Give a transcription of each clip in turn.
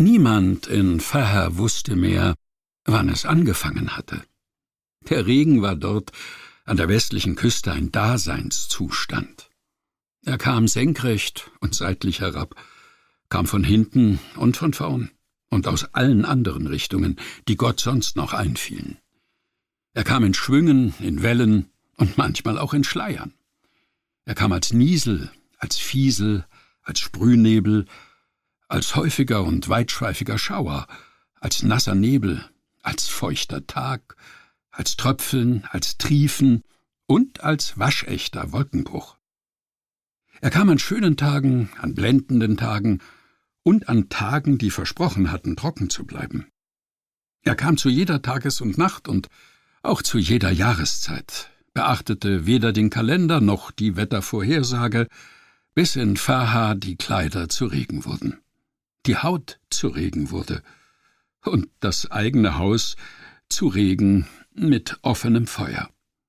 Niemand in Faha wusste mehr, wann es angefangen hatte. Der Regen war dort an der westlichen Küste ein Daseinszustand. Er kam senkrecht und seitlich herab, kam von hinten und von vorn und aus allen anderen Richtungen, die Gott sonst noch einfielen. Er kam in Schwüngen, in Wellen und manchmal auch in Schleiern. Er kam als Niesel, als Fiesel, als Sprühnebel, als häufiger und weitschweifiger Schauer, als nasser Nebel, als feuchter Tag, als Tröpfeln, als Triefen und als waschechter Wolkenbruch. Er kam an schönen Tagen, an blendenden Tagen und an Tagen, die versprochen hatten, trocken zu bleiben. Er kam zu jeder Tages- und Nacht und auch zu jeder Jahreszeit, beachtete weder den Kalender noch die Wettervorhersage, bis in Faha die Kleider zu Regen wurden, die Haut zu Regen wurde und das eigene Haus zu Regen mit offenem Feuer.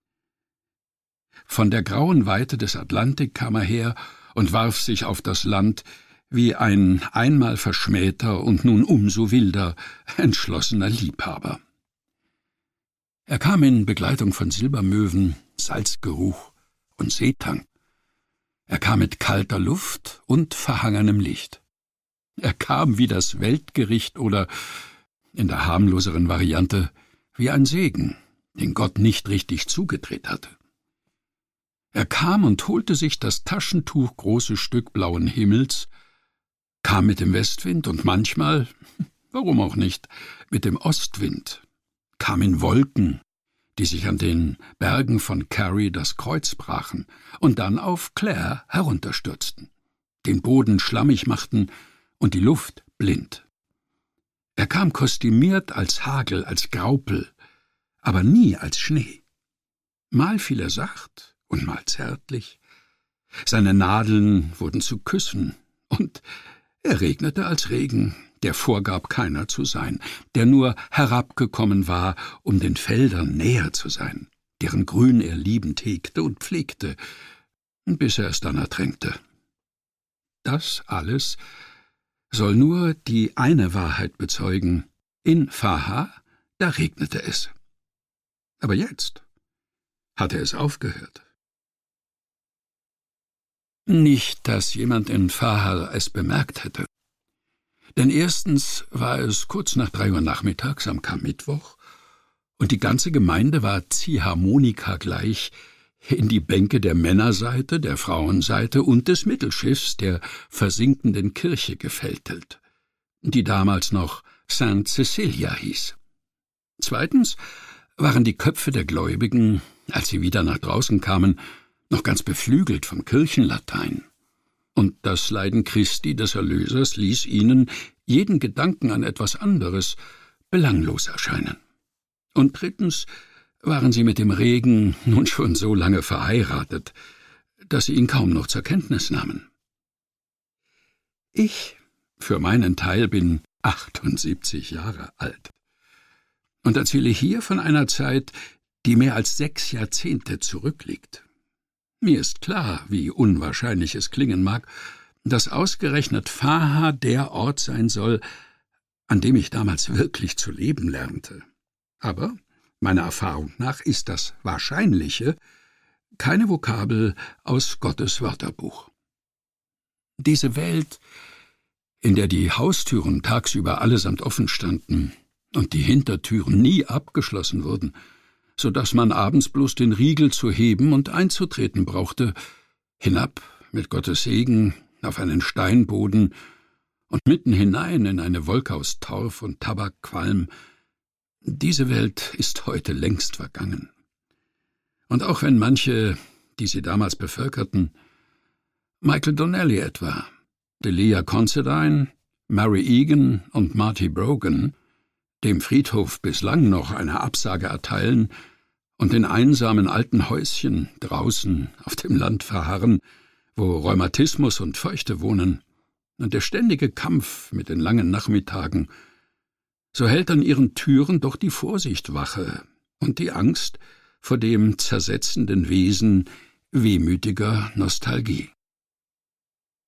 Von der grauen Weite des Atlantik kam er her und warf sich auf das Land wie ein einmal verschmähter und nun umso wilder, entschlossener Liebhaber. Er kam in Begleitung von Silbermöwen, Salzgeruch und Seetang. Er kam mit kalter Luft und verhangenem Licht. Er kam wie das Weltgericht oder, in der harmloseren Variante, wie ein Segen, den Gott nicht richtig zugedreht hatte. Er kam und holte sich das taschentuchgroße Stück blauen Himmels, kam mit dem Westwind und manchmal, warum auch nicht, mit dem Ostwind, kam in Wolken, die sich an den Bergen von Kerry das Kreuz brachen und dann auf Clare herunterstürzten, den Boden schlammig machten und die Luft blind. Er kam kostümiert als Hagel, als Graupel, aber nie als Schnee. Mal fiel er sacht und mal zärtlich. Seine Nadeln wurden zu Küssen, und er regnete als Regen, der vorgab, keiner zu sein, der nur herabgekommen war, um den Feldern näher zu sein, deren Grün er liebend hegte und pflegte, bis er es dann ertränkte. Das alles soll nur die eine Wahrheit bezeugen: in Faha, da regnete es. Aber jetzt hatte es aufgehört. Nicht, dass jemand in Faha es bemerkt hätte. Denn erstens war es kurz nach 3 Uhr nachmittags am Karmittwoch, und die ganze Gemeinde war Ziehharmonika gleich in die Bänke der Männerseite, der Frauenseite und des Mittelschiffs der versinkenden Kirche gefältelt, die damals noch St. Cecilia hieß. Zweitens waren die Köpfe der Gläubigen, als sie wieder nach draußen kamen, noch ganz beflügelt vom Kirchenlatein. Und das Leiden Christi, des Erlösers, ließ ihnen jeden Gedanken an etwas anderes belanglos erscheinen. Und drittens waren sie mit dem Regen nun schon so lange verheiratet, dass sie ihn kaum noch zur Kenntnis nahmen. Ich, für meinen Teil, bin 78 Jahre alt und erzähle hier von einer Zeit, die mehr als 6 Jahrzehnte zurückliegt. Mir ist klar, wie unwahrscheinlich es klingen mag, dass ausgerechnet Faha der Ort sein soll, an dem ich damals wirklich zu leben lernte. Aber meiner Erfahrung nach ist das Wahrscheinliche keine Vokabel aus Gottes Wörterbuch. Diese Welt, in der die Haustüren tagsüber allesamt offen standen und die Hintertüren nie abgeschlossen wurden, so dass man abends bloß den Riegel zu heben und einzutreten brauchte, hinab mit Gottes Segen auf einen Steinboden und mitten hinein in eine Wolke aus Torf und Tabakqualm. Diese Welt ist heute längst vergangen. Und auch wenn manche, die sie damals bevölkerten, Michael Donnelly etwa, Delia Considine, Mary Egan und Marty Brogan, dem Friedhof bislang noch eine Absage erteilen und in einsamen alten Häuschen draußen auf dem Land verharren, wo Rheumatismus und Feuchte wohnen, und der ständige Kampf mit den langen Nachmittagen, so hält an ihren Türen doch die Vorsicht Wache und die Angst vor dem zersetzenden Wesen wehmütiger Nostalgie.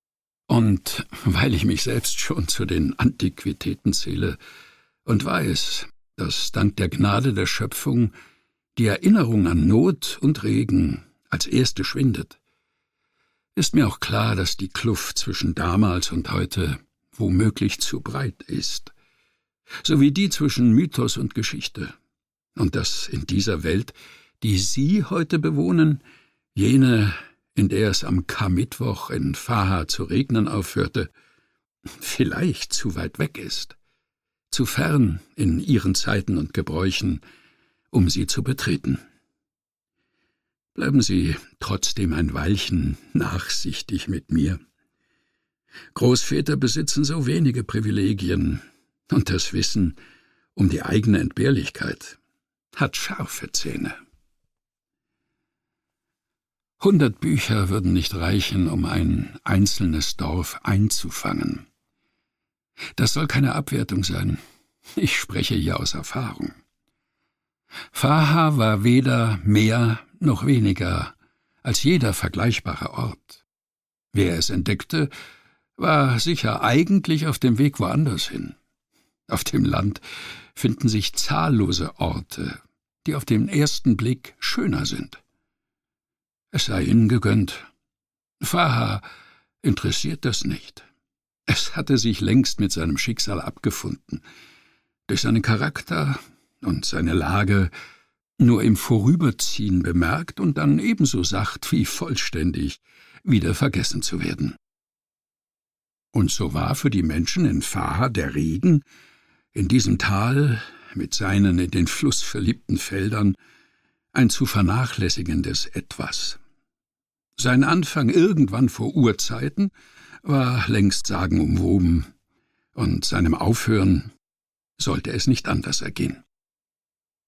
Und weil ich mich selbst schon zu den Antiquitäten zähle und weiß, dass dank der Gnade der Schöpfung die Erinnerung an Not und Regen als erste schwindet, ist mir auch klar, dass die Kluft zwischen damals und heute womöglich zu breit ist, so wie die zwischen Mythos und Geschichte, und dass in dieser Welt, die Sie heute bewohnen, jene, in der es am Karmittwoch in Faha zu regnen aufhörte, vielleicht zu weit weg ist, zu fern in ihren Zeiten und Gebräuchen, um sie zu betreten. Bleiben Sie trotzdem ein Weilchen nachsichtig mit mir. Großväter besitzen so wenige Privilegien, und das Wissen um die eigene Entbehrlichkeit hat scharfe Zähne. 100 Bücher würden nicht reichen, um ein einzelnes Dorf einzufangen. Das soll keine Abwertung sein. Ich spreche hier aus Erfahrung. Faha war weder mehr noch weniger als jeder vergleichbare Ort. Wer es entdeckte, war sicher eigentlich auf dem Weg woanders hin. Auf dem Land finden sich zahllose Orte, die auf den ersten Blick schöner sind. Es sei ihnen gegönnt. Faha interessiert das nicht. Es hatte sich längst mit seinem Schicksal abgefunden, durch seinen Charakter und seine Lage nur im Vorüberziehen bemerkt und dann ebenso sacht wie vollständig wieder vergessen zu werden. Und so war für die Menschen in Faha der Regen in diesem Tal mit seinen in den Fluss verliebten Feldern ein zu vernachlässigendes Etwas. Sein Anfang irgendwann vor Urzeiten war längst sagenumwoben, und seinem Aufhören sollte es nicht anders ergehen.